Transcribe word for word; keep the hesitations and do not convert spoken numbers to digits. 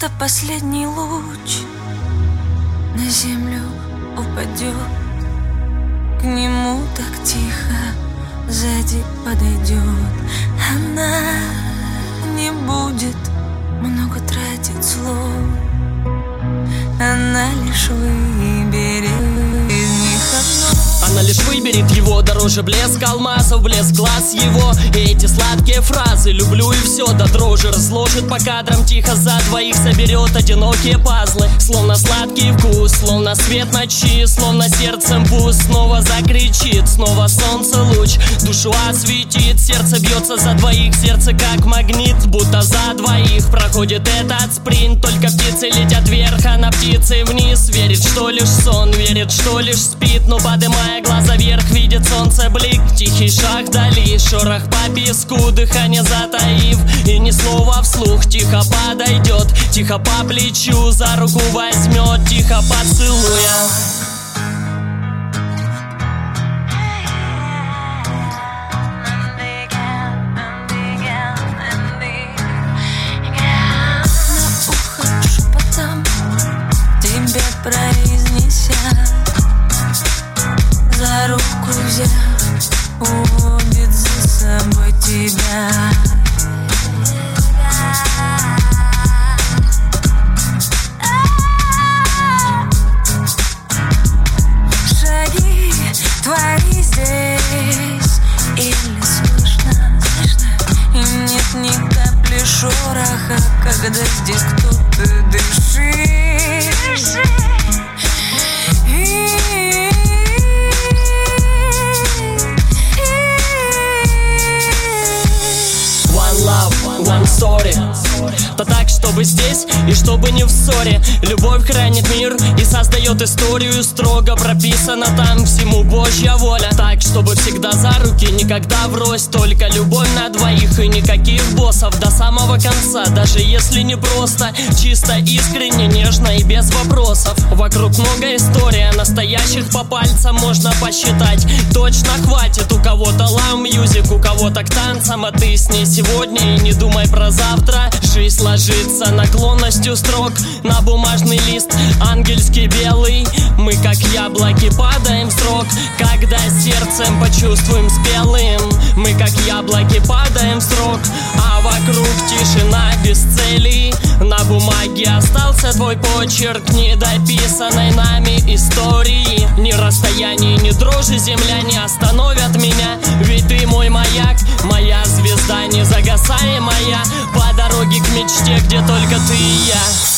будто последний луч на землю упадет. К нему так тихо сзади подойдет. Она не будет много тратить слов, она лишь выберет из них одно. Она лишь выберет его, дороже блеск алмазов, блеск глаз его. И эти сладкие фразы люблю и все до дрожи разложит по кадрам, тихо за двоих соберет одинокие пазлы. Словно сладкий вкус, словно свет ночи, словно сердцем пуст. Снова закричит, снова солнце луч душу осветит. Сердце бьется за двоих, сердце как магнит, будто за двоих проходит этот спринт. Только птицы летят вверх, а на птицы вниз. Верит, что лишь сон, верит, что лишь спит. Но подымая глаза вверх, видит солнце блик. Тихий шаг вдали, шорох по песку, дыхание затаив. И ни слова вслух, тихо подойдет, тихо по плечу за руку возьмет, тихо поцелуя. Произнеся, за руку взяв, уводит за собой тебя. Шаги твои здесь или слышно, и нет ни капли шороха, когда здесь кто-то дышит. One story. Да так, чтобы здесь и чтобы не в ссоре. Любовь хранит мир и создает историю. Строго прописана там всему Божья воля. Так, чтобы всегда за руки, никогда врозь. Только любовь на двоих и никаких боссов до самого конца. Даже если не просто, чисто, искренне, нежно и без вопросов. Вокруг много историй, а настоящих по пальцам можно посчитать. Точно хватит, у кого-то лав-мьюзик, у кого-то к танцам. А ты с ней сегодня и не думай про завтра. Жизнь ложится наклонностью строк на бумажный лист ангельский белый. Мы как яблоки падаем в срок, когда сердцем почувствуем спелым. Мы как яблоки падаем в срок, а вокруг тишина без цели. На бумаге остался твой почерк недописанной нами истории. Ни расстояние, ни дрожи земля не остановят меня. Ведь ты мой маяк, моя звезда незагасаемая, по дороге к мечте, где только ты и я.